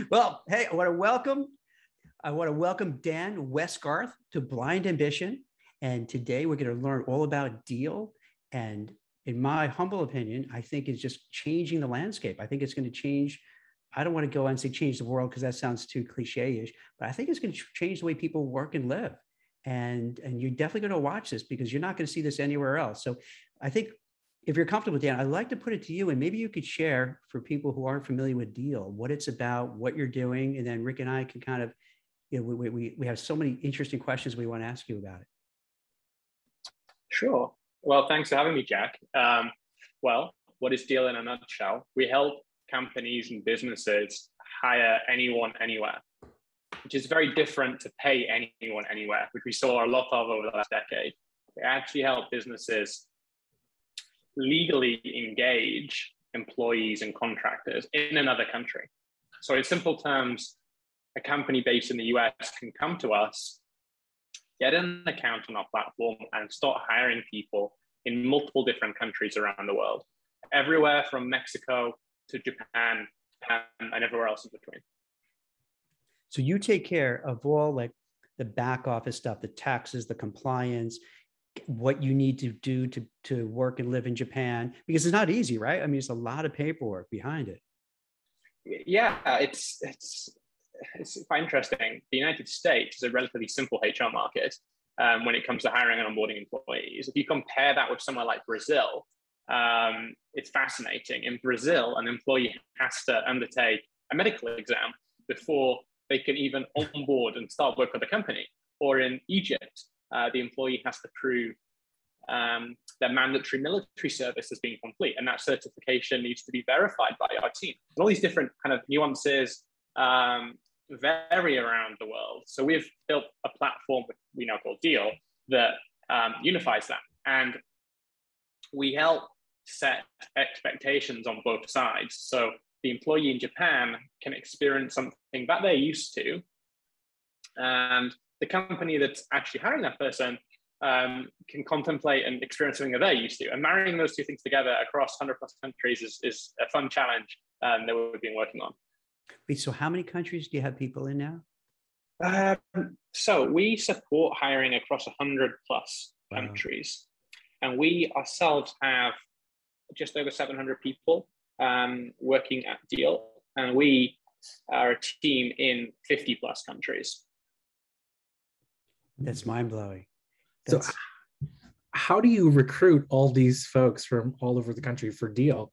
Well, hey, I want to welcome Dan Westgarth to Blind Ambition. And today we're going to learn all about Deel. And in my humble opinion, I think it's just changing the landscape. I think it's going to change. I don't want to go and say change the world because that sounds too cliche-ish, but I think it's going to change the way people work and live. And you're definitely going to watch this because you're not going to see this anywhere else. So I think if you're comfortable, Dan, I'd like to put it to you, and maybe you could share for people who aren't familiar with Deel, what it's about, what you're doing, and then Rick and I can kind of, we have so many interesting questions we want to ask you about it. Sure. Well, thanks for having me, Jack. Well, what is Deel in a nutshell? We help companies and businesses hire anyone, anywhere, which is very different to pay anyone, anywhere, which we saw a lot of over the last decade. We actually help businesses legally engage employees and contractors in another country. So in simple terms, a company based in the US can come to us, get an account on our platform, and start hiring people in multiple different countries around the world, everywhere from Mexico to Japan and everywhere else in between. So you take care of all like the back office stuff, the taxes, the compliance, what you need to do to work and live in Japan, because it's not easy, right? I mean, it's a lot of paperwork behind it. Yeah, it's quite interesting. The United States is a relatively simple HR market when it comes to hiring and onboarding employees. If you compare that with somewhere like Brazil, it's fascinating. In Brazil, an employee has to undertake a medical exam before they can even onboard and start work with the company. Or in Egypt, the employee has to prove their mandatory military service as being complete, and that certification needs to be verified by our team. And all these different kind of nuances vary around the world. So we've built a platform we now call Deel that unifies that, and we help set expectations on both sides. So the employee in Japan can experience something that they're used to, and the company that's actually hiring that person can contemplate and experience something that they're used to. And marrying those two things together across 100+ countries is a fun challenge that we've been working on. Wait, so how many countries do you have people in now? So we support hiring across 100+ countries. And we ourselves have just over 700 people working at Deel. And we are a team in 50+ countries. That's mind-blowing. So how do you recruit all these folks from all over the country for Deel?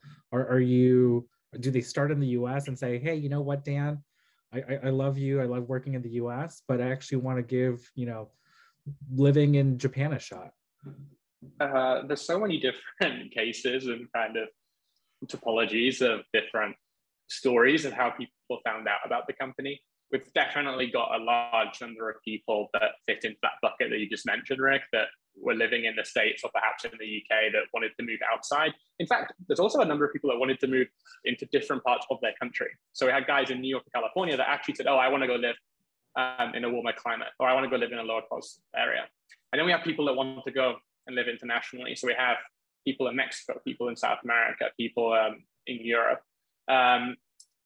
Do they start in the US and say, hey, you know what, Dan, I love you. I love working in the US, but I actually want to give, living in Japan a shot? There's so many different cases and kind of topologies of different stories of how people found out about the company. We've definitely got a large number of people that fit into that bucket that you just mentioned, Rick, that were living in the States or perhaps in the UK that wanted to move outside. In fact, there's also a number of people that wanted to move into different parts of their country. So we had guys in New York and California that actually said, oh, I want to go live in a warmer climate, or I want to go live in a lower cost area. And then we have people that want to go and live internationally. So we have people in Mexico, people in South America, people in Europe. And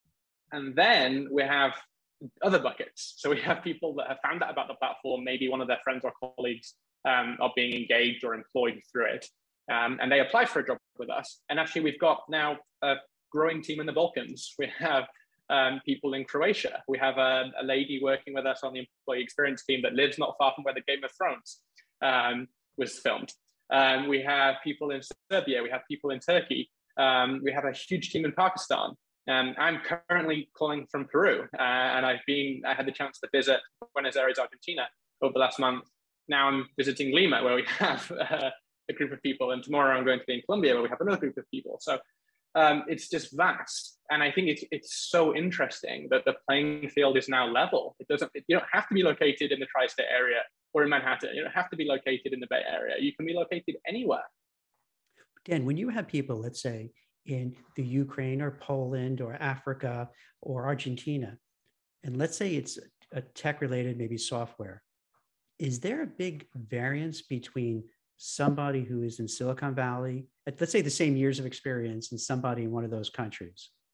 then we have other buckets. So we have people that have found out about the platform, maybe one of their friends or colleagues are being engaged or employed through it. And they apply for a job with us. And actually we've got now a growing team in the Balkans. We have people in Croatia. We have a lady working with us on the employee experience team that lives not far from where the Game of Thrones was filmed. We have people in Serbia. We have people in Turkey. We have a huge team in Pakistan. I'm currently calling from Peru, and I had the chance to visit Buenos Aires, Argentina over the last month. Now I'm visiting Lima, where we have a group of people, and tomorrow I'm going to be in Colombia, where we have another group of people. So it's just vast, and I think it's so interesting that the playing field is now level. You don't have to be located in the tri-state area or in Manhattan. You don't have to be located in the Bay Area. You can be located anywhere. Dan, when you have people, let's say, in the Ukraine or Poland or Africa or Argentina, and let's say it's a tech-related, maybe software, is there a big variance between somebody who is in Silicon Valley, let's say the same years of experience, and somebody in one of those countries?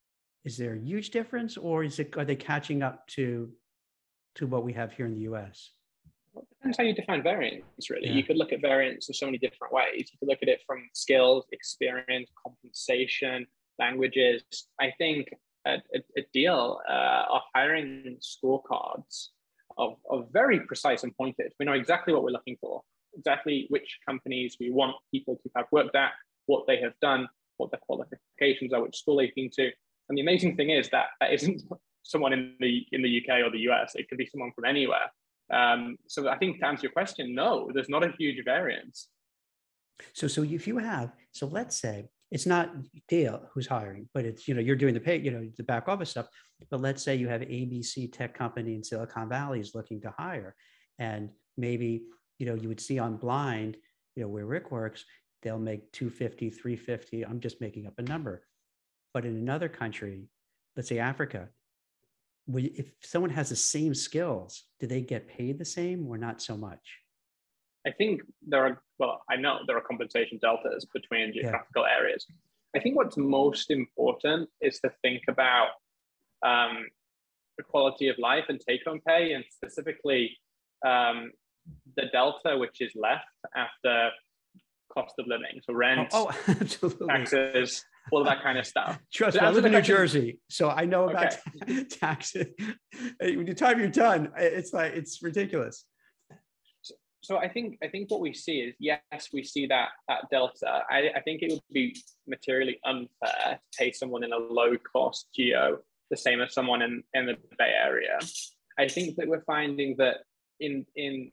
Is there a huge difference, or are they catching up to what we have here in the US? Well, it depends how you define variance, really. Yeah. You could look at variance in so many different ways. You could look at it from skills, experience, compensation, languages. I think a deal are hiring scorecards of very precise and pointed. We know exactly what we're looking for, exactly which companies we want people to have worked at, what they have done, what their qualifications are, which school they've been to. And the amazing thing is that that isn't someone in the UK or the US. It could be someone from anywhere. So I think to answer your question, no, there's not a huge variance. So if you have, so let's say it's not Dale who's hiring, but it's, you're doing the back office stuff. But let's say you have ABC tech company in Silicon Valley is looking to hire, and maybe, you would see on Blind, where Rick works, they'll make 250, 350. I'm just making up a number. But in another country, let's say Africa, if someone has the same skills, do they get paid the same or not so much? I think I know there are compensation deltas between geographical areas. I think what's most important is to think about the quality of life and take-home pay, and specifically the delta which is left after cost of living, so rent, absolutely, taxes, all of that kind of stuff. Trust me, I live in New Jersey, so I know about taxes. When the time you're done, it's ridiculous. So I think what we see is, yes, we see that delta. I think it would be materially unfair to pay someone in a low-cost geo the same as someone in the Bay Area. I think that we're finding that in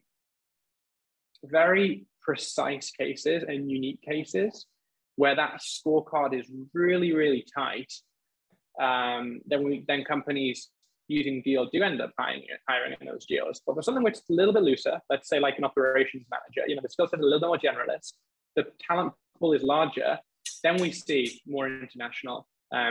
very precise cases and unique cases where that scorecard is really, really tight, then companies using Deal do end up hiring in those geos. But for something which is a little bit looser, let's say like an operations manager, the skill set is a little bit more generalist, the talent pool is larger, then we see more international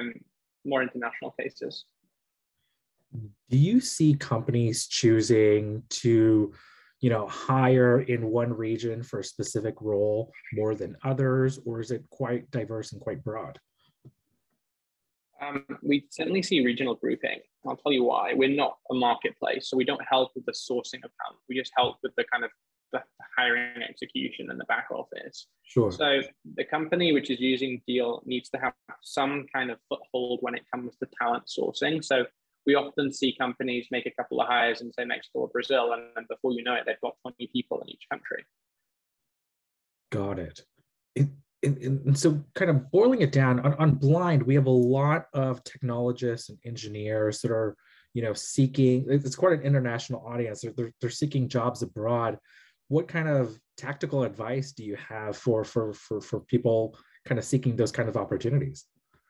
cases. Do you see companies choosing to, hire in one region for a specific role more than others, or is it quite diverse and quite broad? We certainly see regional grouping. I'll tell you why. We're not a marketplace, so we don't help with the sourcing of talent. We just help with the kind of the hiring execution and the back office. Sure. So the company which is using Deal needs to have some kind of foothold when it comes to talent sourcing. So we often see companies make a couple of hires in, say, Mexico or Brazil, and before you know it, they've got 20 people in each country. Got it. And so kind of boiling it down, on Blind, we have a lot of technologists and engineers that are, seeking, it's quite an international audience. They're seeking jobs abroad. What kind of tactical advice do you have for people kind of seeking those kind of opportunities?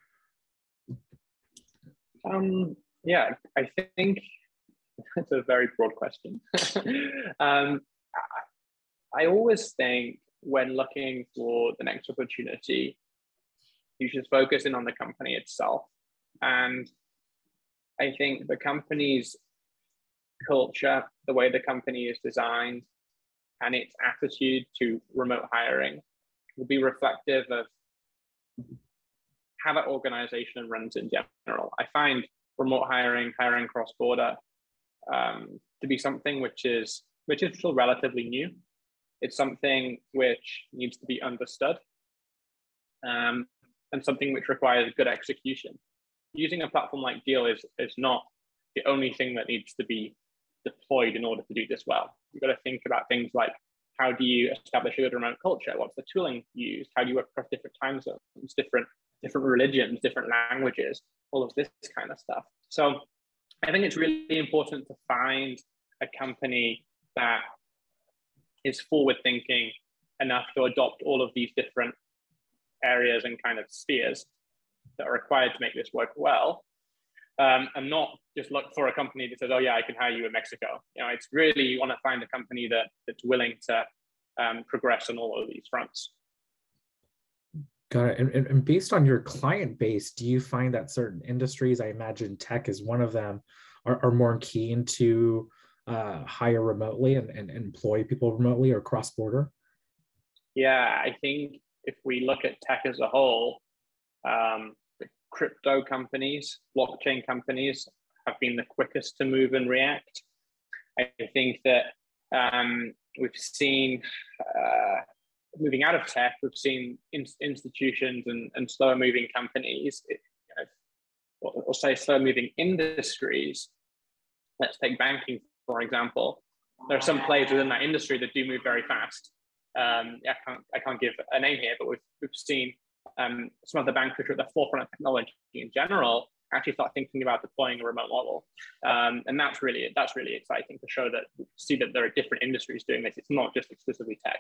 Yeah, I think that's a very broad question. I always think when looking for the next opportunity, you should focus in on the company itself. And I think the company's culture, the way the company is designed, and its attitude to remote hiring will be reflective of how that organization runs in general. I find remote hiring cross-border, to be something which is still relatively new. It's something which needs to be understood, and something which requires good execution. Using a platform like Deal is not the only thing that needs to be deployed in order to do this well. You've got to think about things like, how do you establish a good remote culture? What's the tooling used? How do you work across different time zones, different religions, different languages, all of this kind of stuff. So I think it's really important to find a company that is forward thinking enough to adopt all of these different areas and kind of spheres that are required to make this work well, and not just look for a company that says, oh yeah, I can hire you in Mexico. It's really, you want to find a company that's willing to progress on all of these fronts. Got it. And based on your client base, do you find that certain industries, I imagine tech is one of them, are more keen to hire remotely and employ people remotely or cross-border? Yeah, I think if we look at tech as a whole, crypto companies, blockchain companies have been the quickest to move and react. I think that we've seen, moving out of tech, we've seen institutions and slower moving companies, or say slow moving industries. Let's take banking, for example. There are some players within that industry that do move very fast. I can't give a name here, but we've seen some of the banks which are at the forefront of technology in general actually start thinking about deploying a remote model, and that's really exciting to see that there are different industries doing this. It's not just exclusively tech.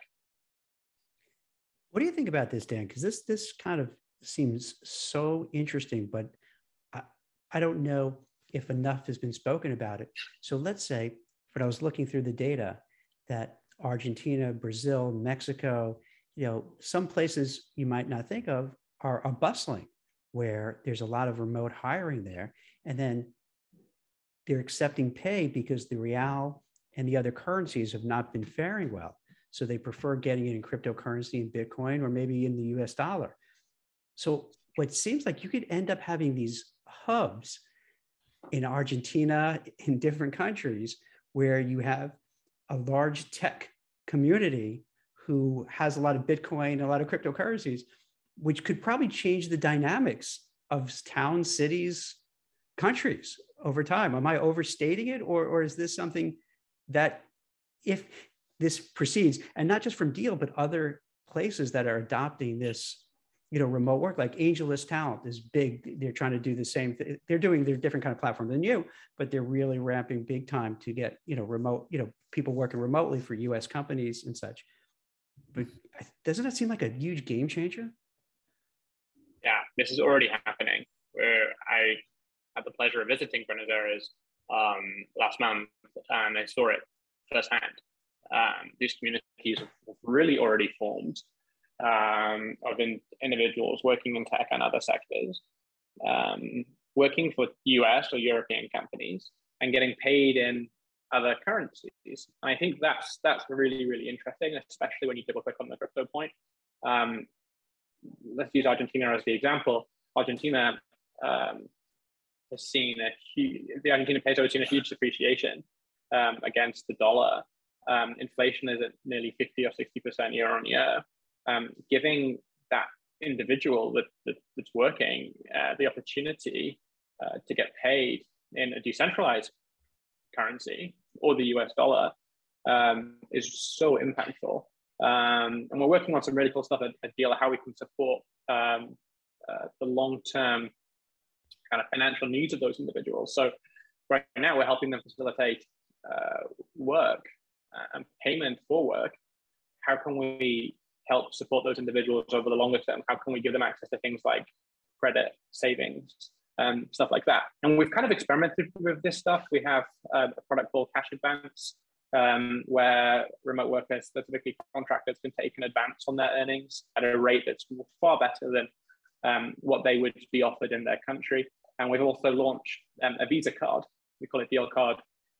What do you think about this, Dan? Because this kind of seems so interesting, but I don't know if enough has been spoken about it. So let's say, when I was looking through the data, that Argentina, Brazil, Mexico, some places you might not think of are bustling, where there's a lot of remote hiring there. And then they're accepting pay because the real and the other currencies have not been faring well. So they prefer getting it in cryptocurrency, in Bitcoin, or maybe in the US dollar. So what seems like you could end up having these hubs in Argentina, in different countries, where you have a large tech community who has a lot of Bitcoin, a lot of cryptocurrencies, which could probably change the dynamics of towns, cities, countries over time. Am I overstating it? Or is this something that, if this proceeds, and not just from Deel, but other places that are adopting this, remote work, like AngelList Talent is big. They're trying to do the same thing. They're doing their different kind of platform than you, but they're really ramping big time to get, remote, people working remotely for US companies and such. But doesn't it seem like a huge game changer? Yeah, this is already happening. Where I had the pleasure of visiting Buenos Aires last month, and I saw it firsthand. These communities have really already formed of individuals working in tech and other sectors, working for US or European companies and getting paid in other currencies. And I think that's really, really interesting, especially when you double click on the crypto point. Let's use Argentina as the example. Argentina has seen the Argentina peso has seen a huge depreciation against the dollar. Inflation is at nearly 50 or 60% year on year, giving that individual that's working the opportunity to get paid in a decentralized currency or the US dollar is so impactful. And we're working on some really cool stuff at Deel, how we can support the long-term kind of financial needs of those individuals. So right now we're helping them facilitate work and payment for work. How can we help support those individuals over the longer term? How can we give them access to things like credit, savings, stuff like that? And we've kind of experimented with this stuff. We have a product called Cash Advance, where remote workers, specifically contractors, can take an advance on their earnings at a rate that's far better than what they would be offered in their country. And we've also launched a Visa card. We call it Deel Card.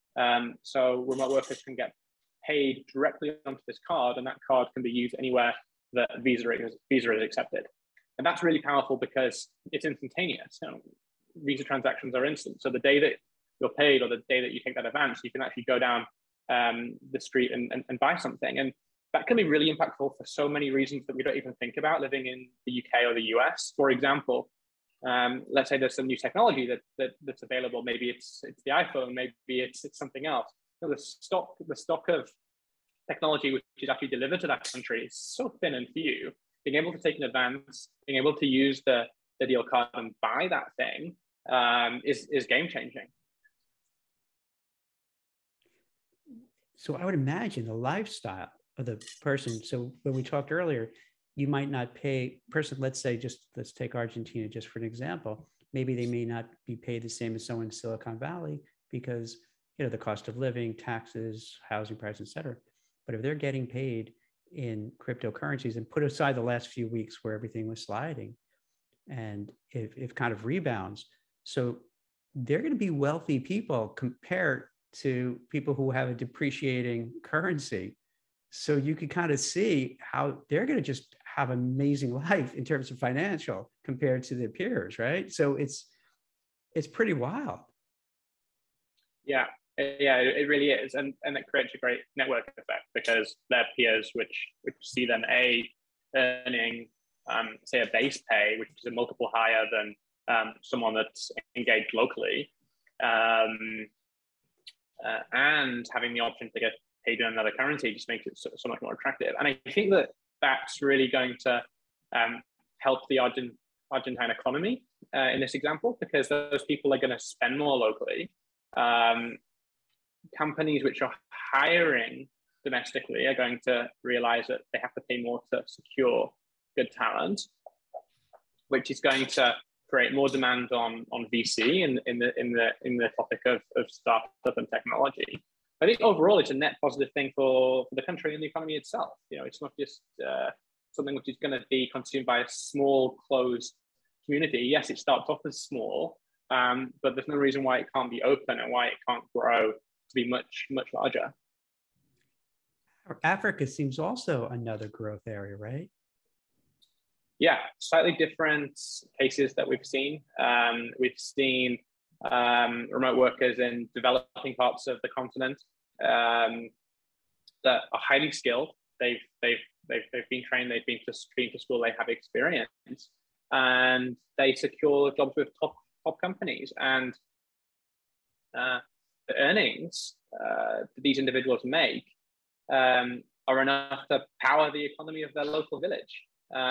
So remote workers can get paid directly onto this card, and that card can be used anywhere that Visa is accepted. And that's really powerful because it's instantaneous. Visa transactions are instant. So the day that you're paid or the day that you take that advance, you can actually go down the street and buy something. And that can be really impactful for so many reasons that we don't even think about living in the UK or the US. For example, let's say there's some new technology that's available. Maybe it's the iPhone, maybe it's something else. The stock of technology which is actually delivered to that country is so thin and few. Being able to take an advance, being able to use the Deel Card and buy that thing is game changing. So I would imagine the lifestyle of the person. So when we talked earlier, you might not pay person. Let's say let's take Argentina just for an example. Maybe they may not be paid the same as someone in Silicon Valley because the cost of living, taxes, housing prices, et cetera. But if they're getting paid in cryptocurrencies, and put aside the last few weeks where everything was sliding, and if kind of rebounds, so they're going to be wealthy people compared to people who have a depreciating currency. So you can kind of see how they're going to just have an amazing life in terms of financial compared to their peers, right? So it's pretty wild. Yeah, it really is, and it creates a great network effect because their peers, which see them earning, say, a base pay, which is a multiple higher than someone that's engaged locally, and having the option to get paid in another currency just makes it so much more attractive. And I think that that's really going to help the Argentine economy in this example, because those people are going to spend more locally. Companies which are hiring domestically are going to realize that they have to pay more to secure good talent, which is going to create more demand on VC in the topic of startup and technology. I think overall it's a net positive thing for the country and the economy itself. You know, it's not just something which is going to be consumed by a small closed community. Yes, it starts off as small, but there's no reason why it can't be open and why it can't grow to be much larger. Africa seems also another growth area, right? Yeah, slightly different cases that we've seen. We've seen remote workers in developing parts of the continent that are highly skilled. They've been trained. They've been to school. They have experience, and they secure jobs with top companies. And the earnings that these individuals make are enough to power the economy of their local village.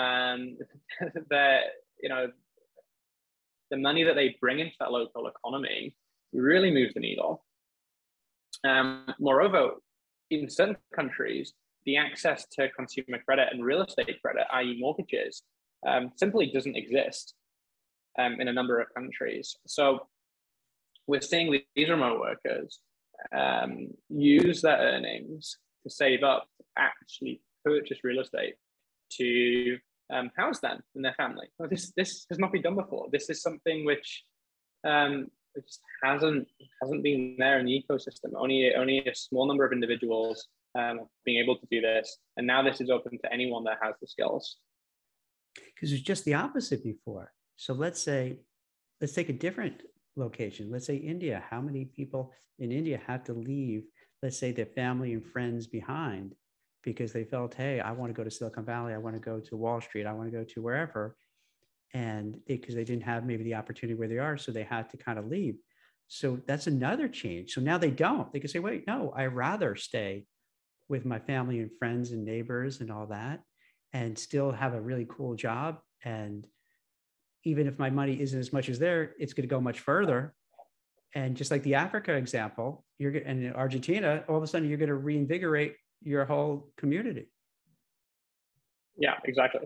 The money that they bring into that local economy really moves the needle. Moreover, in certain countries, the access to consumer credit and real estate credit, i.e. mortgages, simply doesn't exist in a number of countries. So we're seeing these remote workers use their earnings to save up, to actually purchase real estate to house them and their family. Well, this has not been done before. This is something which it just hasn't been there in the ecosystem. Only a small number of individuals being able to do this, and now this is open to anyone that has the skills. Because it's just the opposite before. So let's take a different location. Let's say India. How many people in India had to leave, let's say, their family and friends behind because they felt, hey, I want to go to Silicon Valley, I want to go to Wall Street, I want to go to wherever. And because they didn't have maybe the opportunity where they are, so they had to kind of leave. So that's another change. So now they don't. They can say, wait, no, I'd rather stay with my family and friends and neighbors and all that and still have a really cool job. And even if my money isn't as much as there, it's going to go much further. And just like the Africa example, and in Argentina, all of a sudden you're going to reinvigorate your whole community. Yeah, exactly.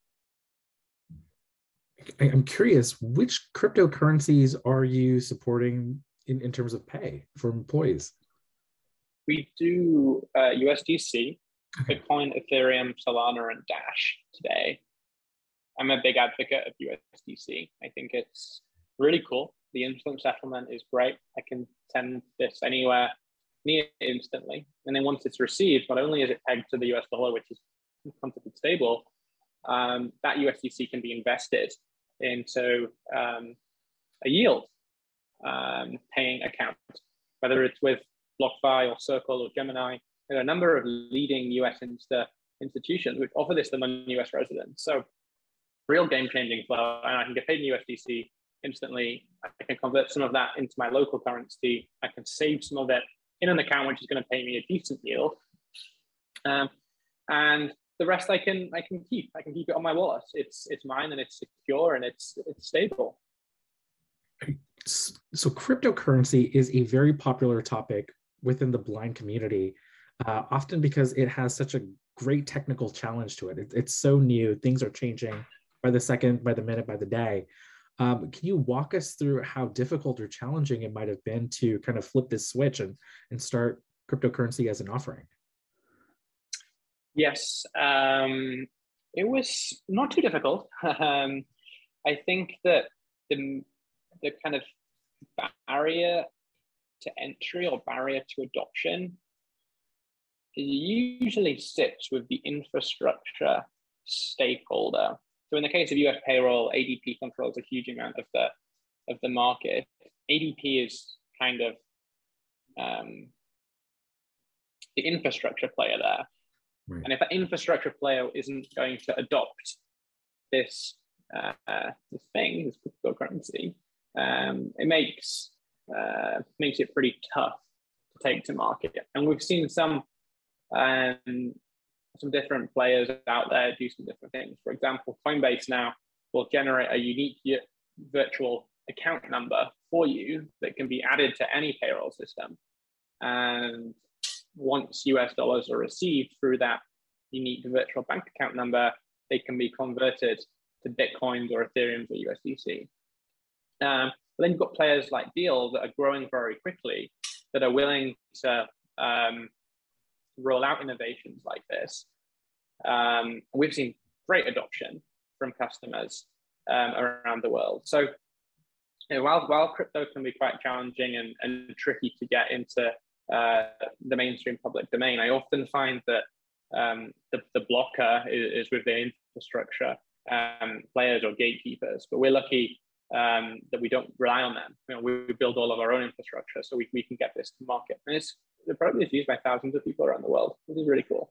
I'm curious, which cryptocurrencies are you supporting in terms of pay for employees? We do USDC, Bitcoin, Ethereum, Solana, and Dash today. I'm a big advocate of USDC. I think it's really cool. The instant settlement is great. I can send this anywhere near instantly. And then once it's received, not only is it pegged to the US dollar, which is considered stable, that USDC can be invested into a yield paying account, whether it's with BlockFi or Circle or Gemini. There are a number of leading US institutions which offer this to non-US residents. So real game-changing flow, and I can get paid in USDC instantly. I can convert some of that into my local currency. I can save some of it in an account which is going to pay me a decent yield, and the rest I can keep. I can keep it on my wallet. It's mine, and it's secure, and it's stable. So cryptocurrency is a very popular topic within the blind community, often because it has such a great technical challenge to it. It's so new. Things are changing by the second, by the minute, by the day. Can you walk us through how difficult or challenging it might have been to kind of flip this switch and start cryptocurrency as an offering? Yes, it was not too difficult. I think that the kind of barrier to entry or barrier to adoption usually sits with the infrastructure stakeholder. So in the case of US payroll, ADP controls a huge amount of the market. ADP is kind of the infrastructure player there. Right. And if that infrastructure player isn't going to adopt this thing, this cryptocurrency, it makes it pretty tough to take to market. And we've seen some different players out there do some different things. For example, Coinbase now will generate a unique virtual account number for you that can be added to any payroll system. And once US dollars are received through that unique virtual bank account number, they can be converted to Bitcoins or Ethereums or USDC. But then you've got players like Deel that are growing very quickly, that are willing to roll out innovations like this. We've seen great adoption from customers around the world. So while crypto can be quite challenging and tricky to get into the mainstream public domain, I often find that the blocker is with the infrastructure players or gatekeepers. But we're lucky that we don't rely on them. We build all of our own infrastructure, so we can get this to market. And the product is used by thousands of people around the world. This is really cool.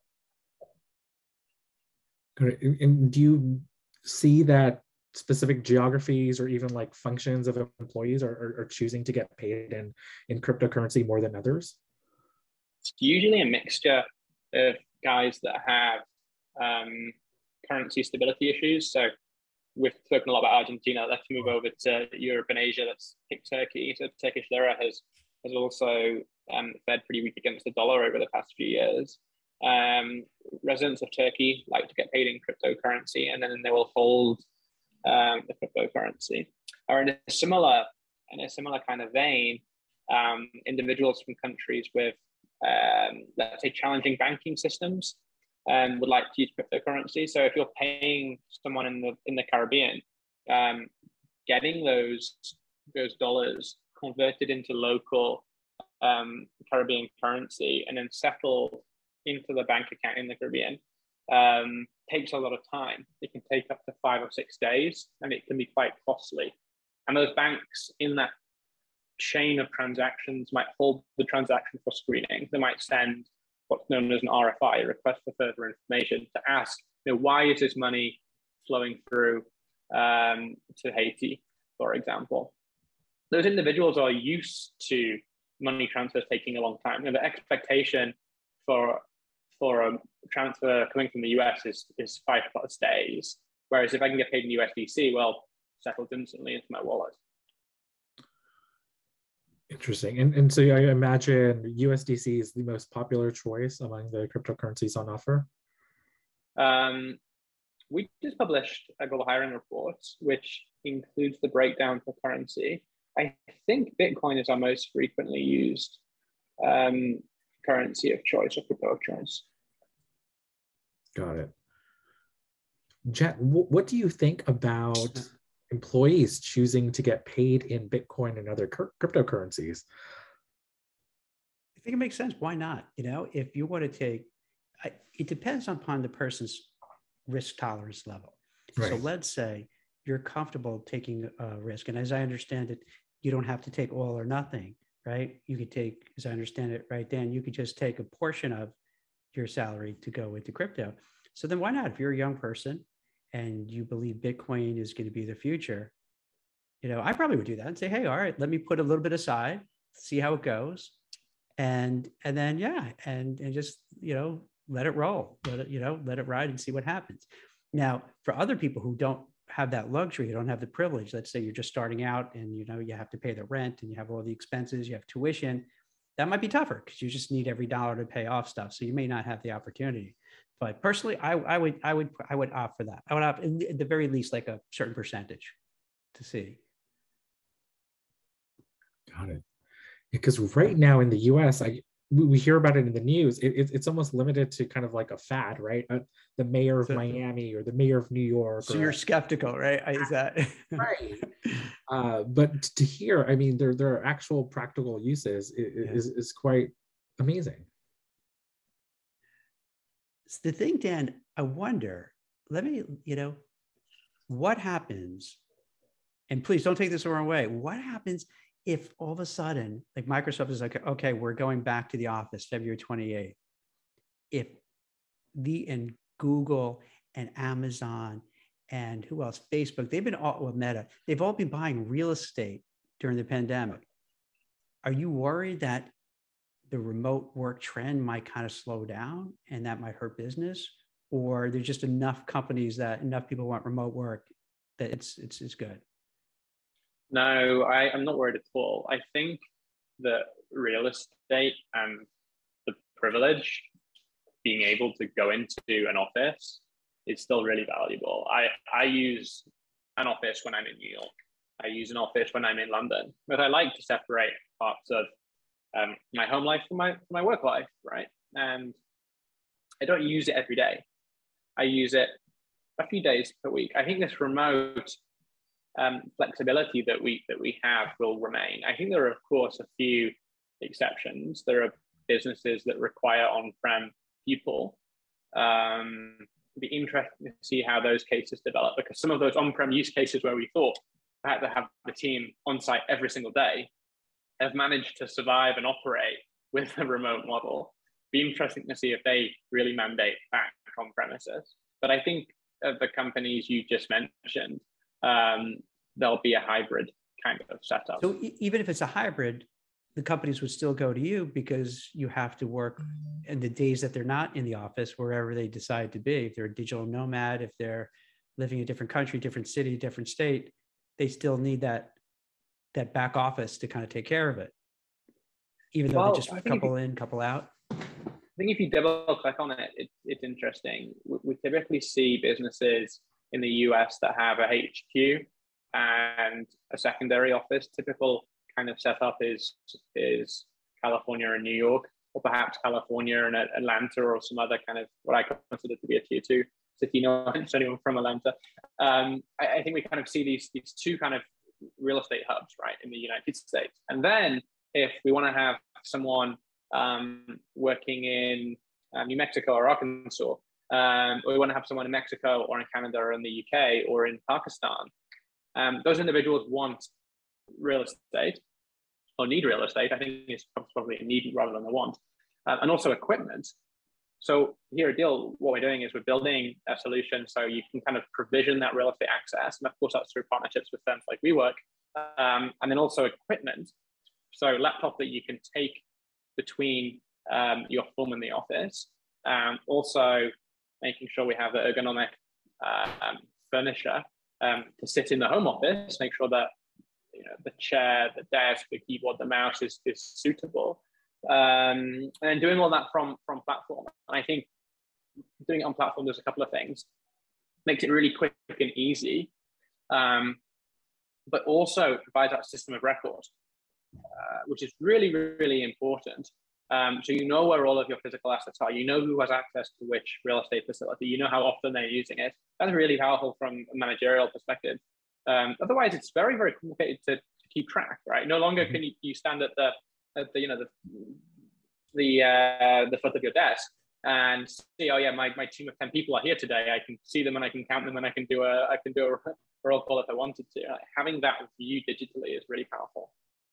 Great. And do you see that specific geographies or even like functions of employees are choosing to get paid in cryptocurrency more than others? It's usually a mixture of guys that have currency stability issues. So we've spoken a lot about Argentina. Let's move over to Europe and Asia. Let's pick Turkey. So Turkish lira has also fared pretty weak against the dollar over the past few years. Residents of Turkey like to get paid in cryptocurrency, and then they will hold the cryptocurrency. Or in a similar kind of vein, individuals from countries with let's say challenging banking systems would like to use cryptocurrency. So if you're paying someone in the Caribbean, getting those dollars converted into local Caribbean currency and then settled into the bank account in the Caribbean takes a lot of time. It can take up to 5 or 6 days, and it can be quite costly. And those banks in that chain of transactions might hold the transaction for screening. They might send what's known as an RFI, a request for further information, to ask, why is this money flowing through to Haiti, for example. Those individuals are used to money transfers taking a long time. The expectation for a transfer coming from the US is 5+ days. Whereas if I can get paid in USDC, well, settled instantly into my wallet. Interesting. And so I imagine USDC is the most popular choice among the cryptocurrencies on offer? We just published a global hiring report, which includes the breakdown for currency. I think Bitcoin is our most frequently used currency of choice or crypto of choice. Got it. Jen, what do you think about employees choosing to get paid in Bitcoin and other cryptocurrencies? I think it makes sense. Why not? If you want to take, it depends upon the person's risk tolerance level. Right. So let's say you're comfortable taking a risk. And as I understand it, you don't have to take all or nothing, right? You could take, as I understand it, right, Dan, you could just take a portion of your salary to go into crypto. So then why not? If you're a young person and you believe Bitcoin is going to be the future, I probably would do that and say, hey, all right, let me put a little bit aside, see how it goes. And then, and just, let it roll, let it ride and see what happens. Now, for other people who don't have that luxury, you don't have the privilege, let's say you're just starting out and, you have to pay the rent and you have all the expenses, you have tuition, that might be tougher because you just need every dollar to pay off stuff. So you may not have the opportunity. But personally, I would opt for that. I would opt at the very least like a certain percentage to see. Got it. Because right now in the US, we hear about it in the news. It's almost limited to kind of like a fad, right? The mayor of Miami or the mayor of New York. So you're skeptical, right? Is that right? But to hear, I mean, there are actual practical uses is quite amazing. The thing, Dan, I wonder let me, what happens, and please don't take this the wrong way, what happens if all of a sudden, like Microsoft is like, okay, we're going back to the office February 28th. If and Google and Amazon and who else, Facebook, they've been all, well, Meta, they've all been buying real estate during the pandemic. Are you worried that the remote work trend might kind of slow down and that might hurt business? Or there's just enough companies that enough people want remote work that it's good? No, I'm not worried at all. I think that real estate and the privilege being able to go into an office is still really valuable. I use an office when I'm in New York. I use an office when I'm in London, but I like to separate parts of my home life from my work life, right? And I don't use it every day. I use it a few days per week. I think this remote flexibility that we have will remain. I think there are, of course, a few exceptions. There are businesses that require on-prem people. It'd be interesting to see how those cases develop, because some of those on-prem use cases where we thought I had to have the team on site every single day have managed to survive and operate with a remote model. Be interesting to see if they really mandate back on premises. But I think of the companies you just mentioned, there'll be a hybrid kind of setup. So even if it's a hybrid, the companies would still go to you because you have to work in the days that they're not in the office, wherever they decide to be. If they're a digital nomad, if they're living in a different country, different city, different state, they still need that back office to kind of take care of it, even though they just couple in, couple out. I think if you double click on it, it's interesting. We typically see businesses in the US that have a HQ and a secondary office. Typical kind of setup is California and New York, or perhaps California and Atlanta, or some other kind of what I consider to be a tier 2 city. No offense to anyone from Atlanta. I think we kind of see these two kind of real estate hubs, right, in the United States. And then if we want to have someone working in New Mexico or Arkansas, or we want to have someone in Mexico or in Canada or in the UK or in Pakistan, those individuals want real estate or need real estate. I think it's probably a need rather than a want, and also equipment. So here at Deel, what we're doing is we're building a solution so you can kind of provision that real estate access. And of course, that's through partnerships with firms like WeWork, and then also equipment. So laptop that you can take between your home and the office. Also making sure we have the ergonomic furniture to sit in the home office, make sure that the chair, the desk, the keyboard, the mouse is suitable. And doing all that from platform. And I think doing it on platform, there's a couple of things. Makes it really quick and easy, but also provides that system of record, which is really, really important. So you know where all of your physical assets are. You know who has access to which real estate facility. You know how often they're using it. That's really powerful from a managerial perspective. Otherwise, it's very, very complicated to keep track, right? No longer can you stand at the foot of your desk and see, oh yeah, my team of 10 people are here today. I can see them and I can count them and I can do a roll call if I wanted to. Having that view digitally is really powerful.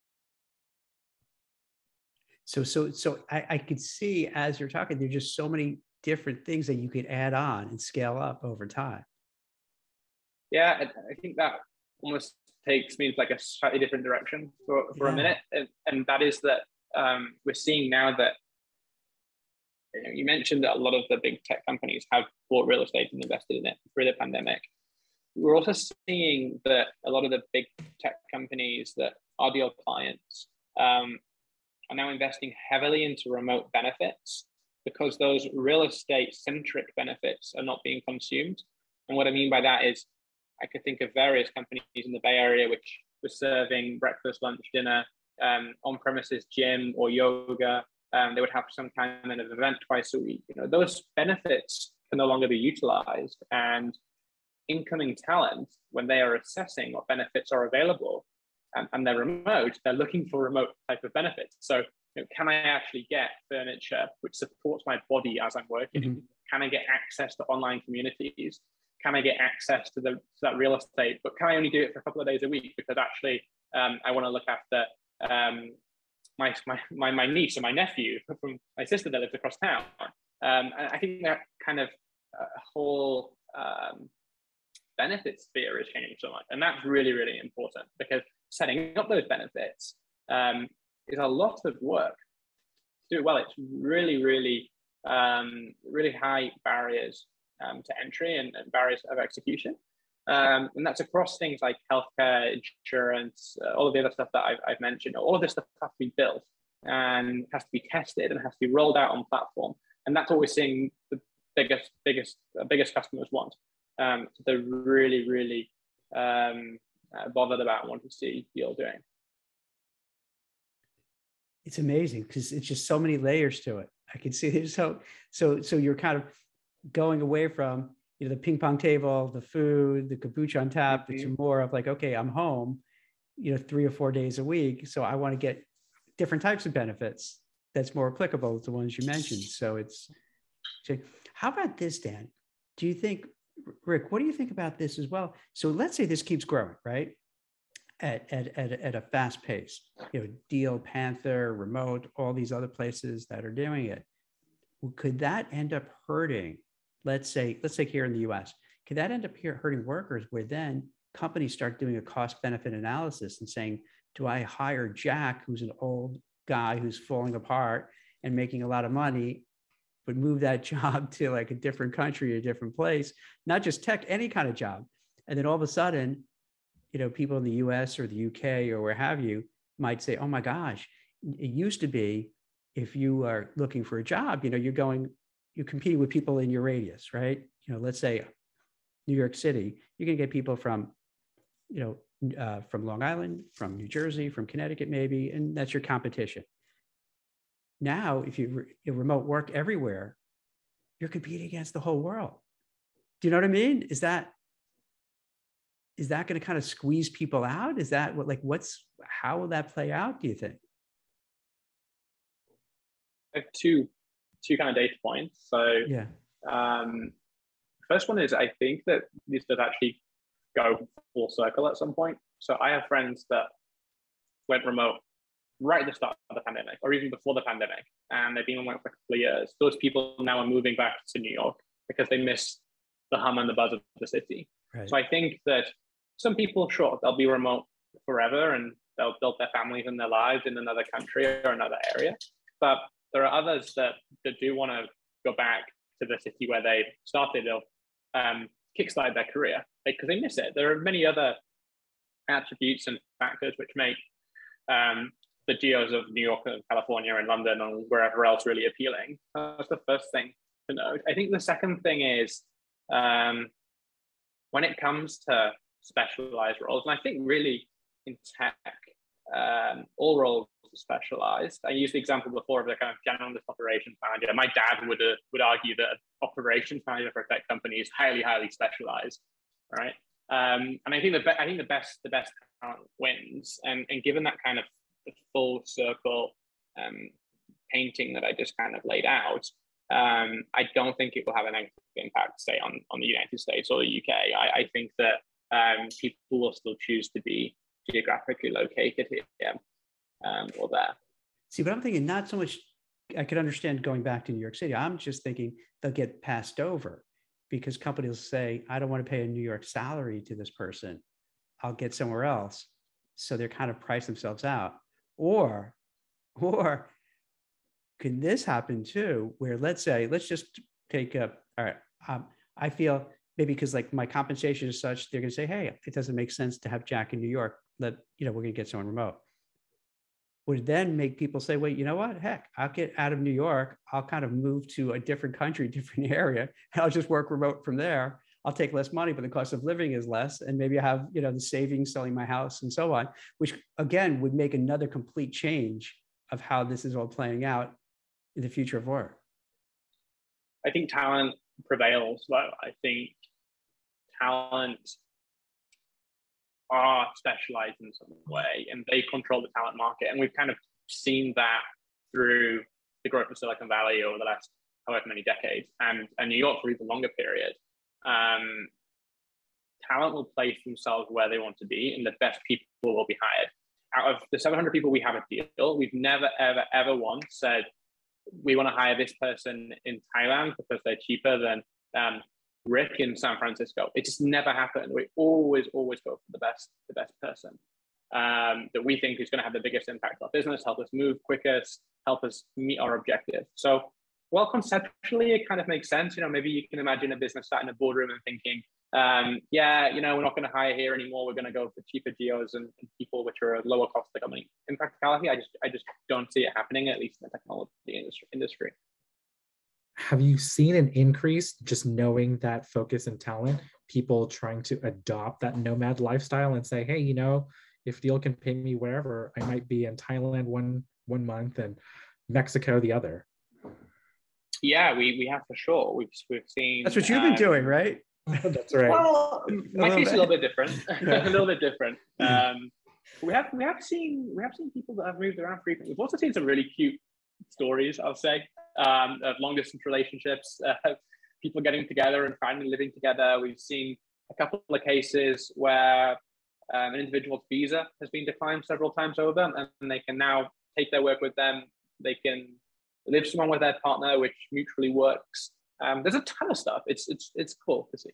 So I could see as you're talking, there's just so many different things that you could add on and scale up over time. Yeah, I think that almost takes me into like a slightly different direction for a minute. And that is that we're seeing now that, you mentioned that a lot of the big tech companies have bought real estate and invested in it through the pandemic. We're also seeing that a lot of the big tech companies that are Deel clients are now investing heavily into remote benefits, because those real estate centric benefits are not being consumed. And what I mean by that is I could think of various companies in the Bay Area which were serving breakfast, lunch, dinner, on-premises gym or yoga. They would have some kind of event twice a week. Those benefits can no longer be utilized, and incoming talent, when they are assessing what benefits are available and they're remote, they're looking for remote type of benefits. So can I actually get furniture which supports my body as I'm working? Mm-hmm. Can I get access to online communities? can I get access to that real estate, but can I only do it for a couple of days a week because actually I want to look after my niece or my nephew from my sister that lives across town. And I think that kind of whole benefit sphere is changing so much, and that's really, really important because setting up those benefits is a lot of work. To do it well, it's really, really, really high barriers to entry and barriers of execution. And that's across things like healthcare, insurance, all of the other stuff that I've mentioned. All of this stuff has to be built and has to be tested and has to be rolled out on platform. And that's what we're seeing the biggest customers want. So they're really, really bothered about and want to see Deel doing. It's amazing because it's just so many layers to it. I can see it. So you're kind of going away from, you know, the ping pong table, the food, the caboose on tap, mm-hmm. to more of like, okay, I'm home, you know, 3 or 4 days a week. So I want to get different types of benefits that's more applicable to the ones you mentioned. So how about this, Dan? Do you think, Rick, what do you think about this as well? So let's say this keeps growing, right? At a fast pace, you know, Deel, Panther, Remote, all these other places that are doing it. Could that end up hurting, let's say here in the US, could that end up hurting workers where then companies start doing a cost benefit analysis and saying, do I hire Jack, who's an old guy who's falling apart and making a lot of money, but move that job to like a different country, a different place, not just tech, any kind of job. And then all of a sudden, you know, people in the US or the UK or where have you might say, oh my gosh, it used to be if you are looking for a job, you know, you're competing with people in your radius, right? You know, let's say New York City, you're going to get people from, you know, from Long Island, from New Jersey, from Connecticut, maybe, and that's your competition. Now, if you remote work everywhere, you're competing against the whole world. Do you know what I mean? Is that going to kind of squeeze people out? Is that how will that play out, do you think? I have two kind of data points. So yeah. First one is I think that this does actually go full circle at some point. So I have friends that went remote right at the start of the pandemic or even before the pandemic, and they've been remote for a couple of years. Those people now are moving back to New York because they miss the hum and the buzz of the city. Right. So I think that some people, sure, they'll be remote forever and they'll build their families and their lives in another country or another area. But there are others that do want to go back to the city where they started or kickstart their career because they miss it. There are many other attributes and factors which make the geos of New York and California and London and wherever else really appealing. That's the first thing to note. I think the second thing is when it comes to specialized roles, and I think really in tech, all roles are specialized. I used the example before of the kind of generalist operations manager. My dad would argue that an operations manager for a tech company is highly, highly specialized, right? And I think the best talent wins. And given that kind of the full circle painting that I just kind of laid out, I don't think it will have a negative impact, say, on the United States or the UK. I think that people will still choose to be geographically located here or there. See, but I'm thinking not so much, I could understand going back to New York City. I'm just thinking they'll get passed over because companies will say, I don't want to pay a New York salary to this person. I'll get somewhere else. So they're kind of price themselves out. Or can this happen too, where let's just take all right, I feel maybe because like my compensation is such, they're going to say, hey, it doesn't make sense to have Jack in New York. We're going to get someone remote. Would then make people say, wait, you know what? Heck, I'll get out of New York. I'll kind of move to a different country, different area, and I'll just work remote from there. I'll take less money, but the cost of living is less. And maybe I have, the savings selling my house and so on, which again, would make another complete change of how this is all playing out in the future of work. I think talent prevails, though. I think talent are specialized in some way and they control the talent market. And we've kind of seen that through the growth of Silicon Valley over the last however many decades and New York for even longer period. talent will place themselves where they want to be, and the best people will be hired. Out of the 700 people we have at Deal, we've never, ever, ever once said, we want to hire this person in Thailand because they're cheaper than Rick in San Francisco. It just never happened. We always go for the best person that we think is going to have the biggest impact on our business, help us move quickest, help us meet our objective. So while conceptually it kind of makes sense, maybe you can imagine a business sat in a boardroom and thinking, we're not going to hire here anymore. We're going to go for cheaper geos and people which are lower cost to the company. In practicality, I just don't see it happening, at least in the technology industry. Have you seen an increase just knowing that focus and talent, people trying to adopt that nomad lifestyle and say, hey, if Deal can pay me wherever, I might be in Thailand one month and Mexico the other? Yeah, we have for sure. We've seen. That's what you've been doing, right? That's right. Well, my case is a little bit different. A little bit different. We have seen people that have moved around frequently. We've also seen some really cute stories, I'll say, of long distance relationships, people getting together and finally living together. We've seen a couple of cases where an individual's visa has been declined several times over, and they can now take their work with them. They can live someone with their partner, which mutually works. There's a ton of stuff. It's cool to see.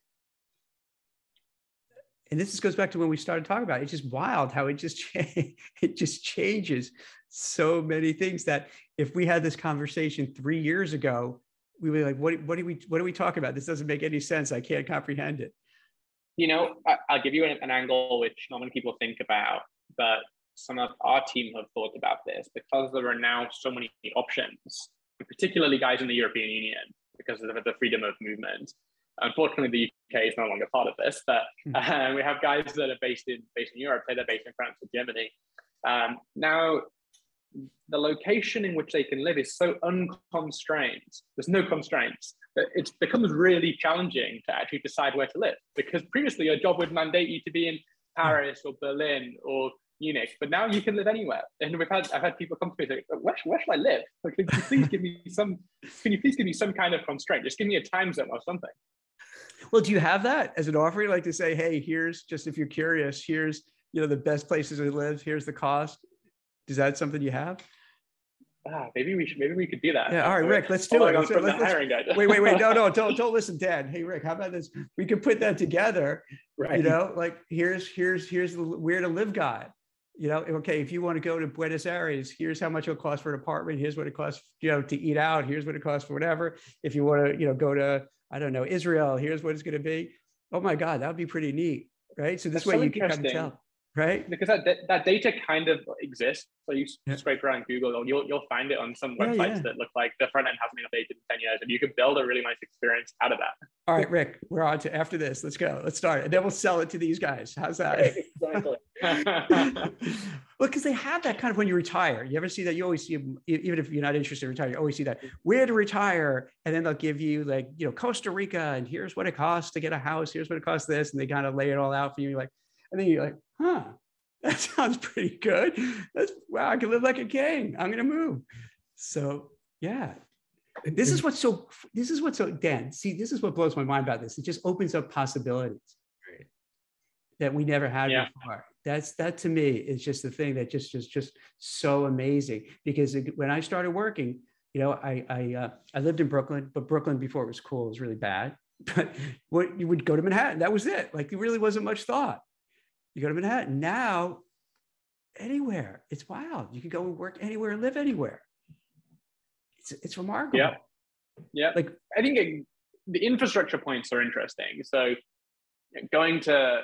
And this goes back to when we started talking about it. It's just wild how it just changes so many things that if we had this conversation 3 years ago, we were like, what are we talking about? This doesn't make any sense. I can't comprehend it. I'll give you an angle which not many people think about, but some of our team have thought about this because there are now so many options, particularly guys in the European Union, because of the freedom of movement. Unfortunately, the UK is no longer part of this, but we have guys that are based in Europe, say they're based in France or Germany. Now, the location in which they can live is so unconstrained. There's no constraints. It becomes really challenging to actually decide where to live, because previously your job would mandate you to be in Paris or Berlin or Munich, but now you can live anywhere. And I've had people come to me and say, where should I live? Like, can you please give me some kind of constraint? Just give me a time zone or something. Well, do you have that as an offering, like to say, hey, here's, just if you're curious, here's the best places to live, here's the cost? Is that something you have? Maybe we could do that. Yeah. All right, Rick, let's do it. Let's, wait. No, don't listen, Dad. Hey, Rick, how about this? We could put that together. Right. Like here's the where to live guide. Okay, if you want to go to Buenos Aires, here's how much it'll cost for an apartment. Here's what it costs, to eat out. Here's what it costs for whatever. If you want to, go to, I don't know, Israel, here's what it's going to be. Oh my God, that would be pretty neat, right? So this way you can kind of tell. Right, because that data kind of exists. So you scrape around Google, and you'll find it on some websites that look like the front end hasn't been updated in 10 years, and you could build a really nice experience out of that. All right, Rick, we're on to after this. Let's go. Let's start, and then we'll sell it to these guys. How's that? Exactly. Well, because they have that kind of when you retire. You ever see that? You always see, even if you're not interested in retiring, you always see that where to retire, and then they'll give you like Costa Rica, and here's what it costs to get a house. Here's what it costs this, and they kind of lay it all out for you. And then you're like, huh. That sounds pretty good. Wow, I can live like a king. I'm going to move. So yeah, this is what's so, Dan, see, this is what blows my mind about this. It just opens up possibilities that we never had before. That to me is just the thing that just so amazing, because when I started working, I lived in Brooklyn, but Brooklyn before it was cool, it was really bad. But you would go to Manhattan. That was it. Like there really wasn't much thought. You go to Manhattan now, anywhere. It's wild. You can go and work anywhere and live anywhere. It's remarkable. Yeah. Like I think the infrastructure points are interesting. So going to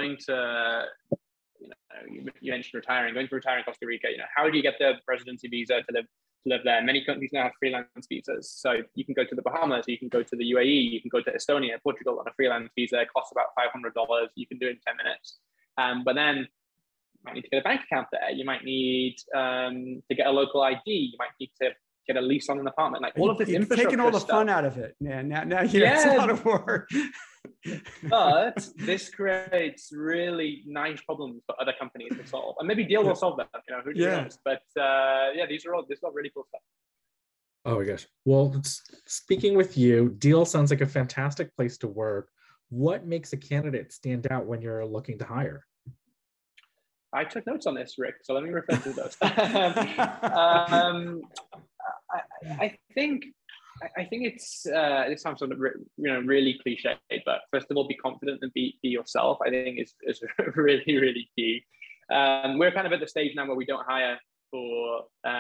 you mentioned retiring, going to retire in Costa Rica. How do you get the residency visa to live there? Many countries now have freelance visas. So you can go to the Bahamas, you can go to the UAE, you can go to Estonia, Portugal on a freelance visa. It costs about $500. You can do it in 10 minutes. But then you might need to get a bank account there. You might need to get a local ID. You might need to get a lease on an apartment. Like all of this infrastructure taking all the fun out of it, man. Now it's a lot of work. But this creates really nice problems for other companies to solve, and maybe Deal will solve that. Who knows? But this is all really cool stuff. Oh my gosh. Well, speaking with you, Deal sounds like a fantastic place to work. what makes a candidate stand out when you're looking to hire? I took notes on this, Rick, so let me refer to those. I think it's this sounds sort of really cliche, but first of all, be confident and be yourself. I think is really key. We're kind of at the stage now where we don't hire for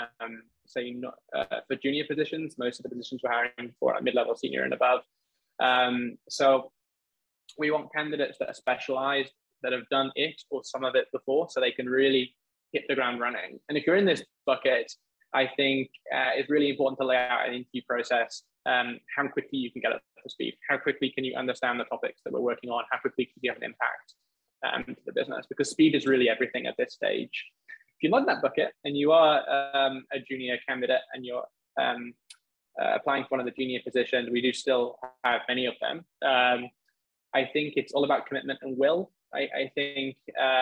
for junior positions. Most of the positions we're hiring for are mid-level, senior, and above. So we want candidates that are specialized, that have done it or some of it before, so they can really hit the ground running. And if you're in this bucket, I think it's really important to lay out an interview process, how quickly you can get up to speed, how quickly can you understand the topics that we're working on, how quickly can you have an impact to the business, because speed is really everything at this stage. If you're not in that bucket and you are a junior candidate and you're applying for one of the junior positions, we do still have many of them. I think it's all about commitment and will. I think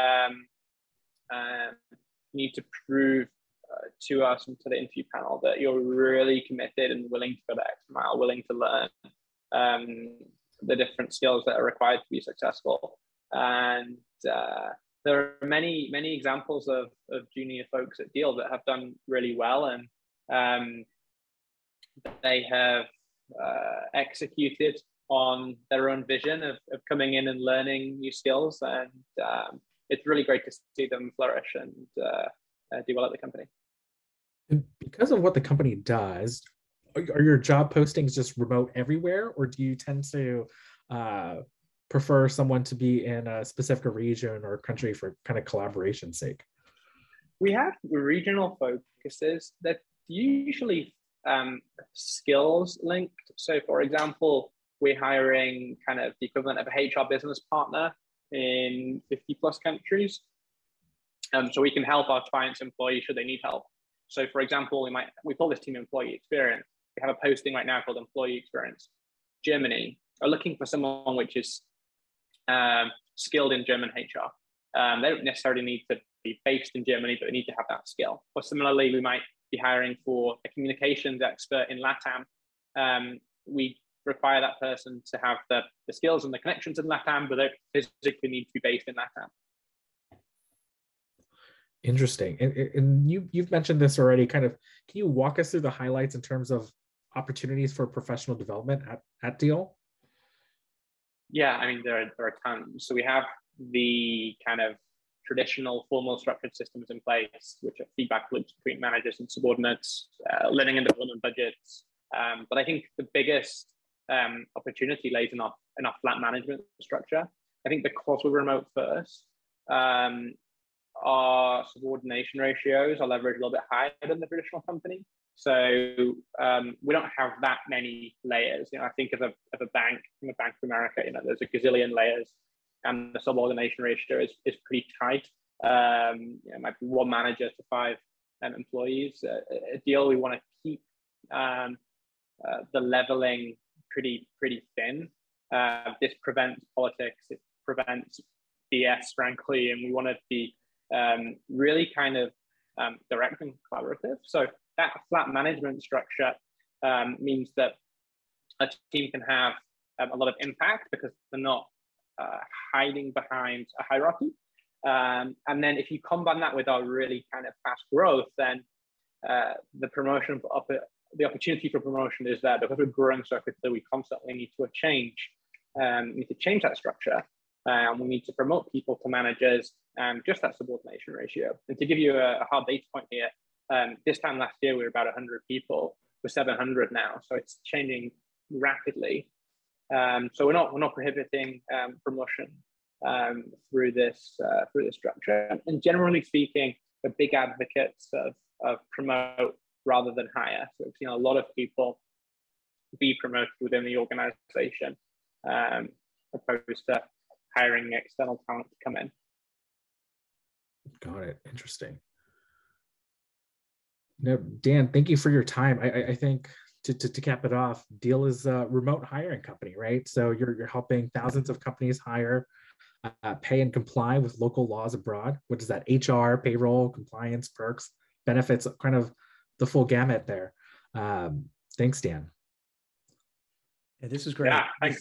you need to prove to us and to the interview panel that you're really committed and willing to go the extra mile, willing to learn the different skills that are required to be successful. And there are many examples of junior folks at Deel that have done really well, and they have executed on their own vision of coming in and learning new skills, and it's really great to see them flourish and do well at the company. And because of what the company does, are your job postings just remote everywhere, or do you tend to prefer someone to be in a specific region or country for kind of collaboration's sake? We have regional focuses that usually skills linked. So for example, we're hiring kind of the equivalent of a HR business partner in 50 plus countries. So we can help our clients' employees should they need help. So for example, we call this team employee experience. We have a posting right now called employee experience. Germany are looking for someone which is skilled in German HR. They don't necessarily need to be based in Germany, but they need to have that skill. Or similarly, we might be hiring for a communications expert in LATAM. We require that person to have the skills and the connections in LATAM, but they physically need to be based in LATAM. Interesting. And you've mentioned this already. Kind of, can you walk us through the highlights in terms of opportunities for professional development at Deel? Yeah, I mean, there are tons. So we have the kind of traditional formal structured systems in place, which are feedback loops between managers and subordinates, learning and development budgets. But I think the biggest opportunity lays in our flat management structure. I think because we're remote first, our subordination ratios are leveraged a little bit higher than the traditional company. So we don't have that many layers. I think of a bank, from a Bank of America, there's a gazillion layers, and the subordination ratio is pretty tight. It might be one manager to 5 employees. At Deel, we want to keep the leveling pretty thin. This prevents politics. It prevents BS, frankly, and we want to be really kind of direct and collaborative. So that flat management structure means that a team can have a lot of impact because they're not hiding behind a hierarchy. And then if you combine that with our really kind of fast growth, then the opportunity for promotion is there. Because we're growing so quickly, we constantly need to change that structure. We need to promote people to managers, just that subordination ratio. And to give you a hard data point here, this time last year, we were about 100 people. We're 700 now. So it's changing rapidly. So we're not prohibiting promotion through this structure. And generally speaking, we're big advocates of promote rather than hire. So we've seen a lot of people be promoted within the organization, opposed to hiring external talent to come in. Got it. Interesting. Now, Dan, thank you for your time. I think to cap it off, Deel is a remote hiring company, right? So you're helping thousands of companies hire, pay and comply with local laws abroad. What is that? HR, payroll, compliance, perks, benefits, kind of the full gamut there. Thanks, Dan. Yeah, this is great. Yeah, thanks.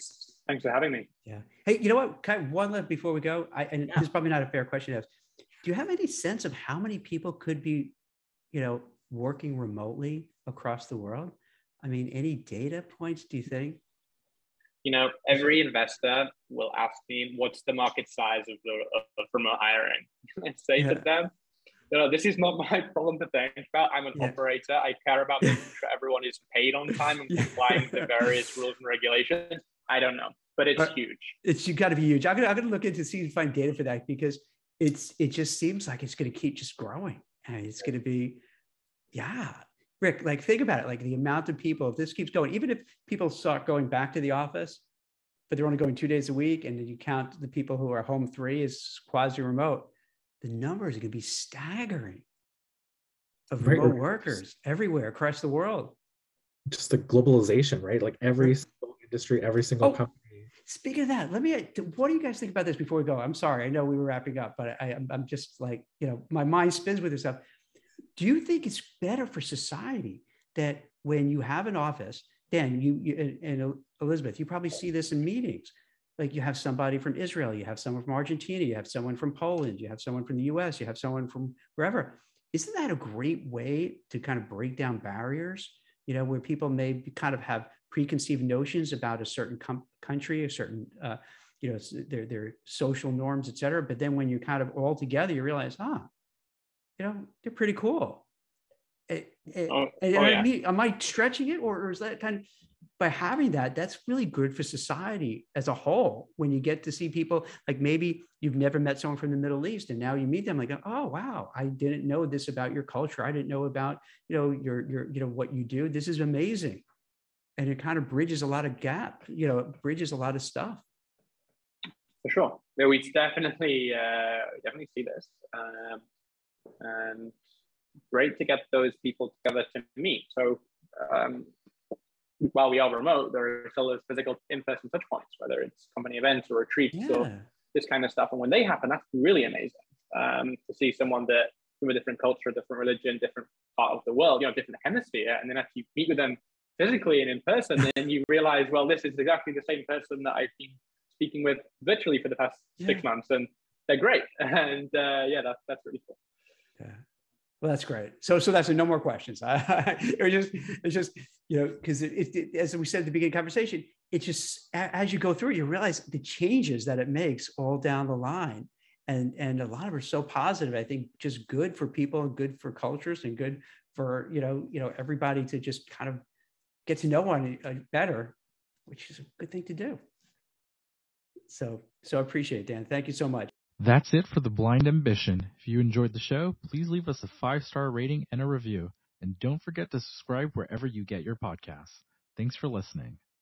Thanks for having me. Yeah. Hey, you know what? One left before we go. And this is probably not a fair question to ask. Do you have any sense of how many people could be, working remotely across the world? I mean, any data points, do you think? Every investor will ask me, what's the market size of remote hiring? I say to them, this is not my problem to think about. I'm an operator. I care about making sure everyone is paid on time and complying with the various rules and regulations. I don't know, but it's huge. It's got to be huge. I'm gonna look into see and find data for that, because it just seems like it's going to keep just growing, and it's going to be, Rick, like think about it, like the amount of people, if this keeps going, even if people start going back to the office, but they're only going 2 days a week, and then you count the people who are home 3 as quasi-remote, the numbers are going to be staggering of remote workers everywhere across the world. Just the globalization, right? Like every single industry, every single company. Speaking of that, what do you guys think about this before we go? I'm sorry, I know we were wrapping up, but I'm just like, my mind spins with this stuff. Do you think it's better for society that when you have an office, Dan, you and Elizabeth, you probably see this in meetings, like you have somebody from Israel, you have someone from Argentina, you have someone from Poland, you have someone from the US, you have someone from wherever. Isn't that a great way to kind of break down barriers, where people may kind of have preconceived notions about a certain country, a certain, their social norms, et cetera. But then when you're kind of all together, you realize, they're pretty cool. Am I stretching it, or is that kind of, by having that's really good for society as a whole, when you get to see people, like maybe you've never met someone from the Middle East, and now you meet them, like, oh, wow, I didn't know this about your culture. I didn't know about, your what you do. This is amazing. And it kind of bridges a lot of gap, bridges a lot of stuff. For sure. Yeah, we definitely see this. And great to get those people together to meet. So while we are remote, there are still those physical in-person touch points, whether it's company events or retreats or this kind of stuff. And when they happen, that's really amazing to see someone that from a different culture, different religion, different part of the world, different hemisphere. And then after you meet with them physically and in person, then you realize, well, this is exactly the same person that I've been speaking with virtually for the past 6 months, and they're great. And that's really cool. Yeah. Well, that's great. So that's no more questions. It's just because as we said at the beginning of the conversation, it's just as you go through it, you realize the changes that it makes all down the line, and a lot of them are so positive. I think just good for people, and good for cultures, and good for everybody to just kind of get to know one better, which is a good thing to do. So I appreciate it, Dan. Thank you so much. That's it for The Blind Ambition. If you enjoyed the show, please leave us a 5-star rating and a review. And don't forget to subscribe wherever you get your podcasts. Thanks for listening.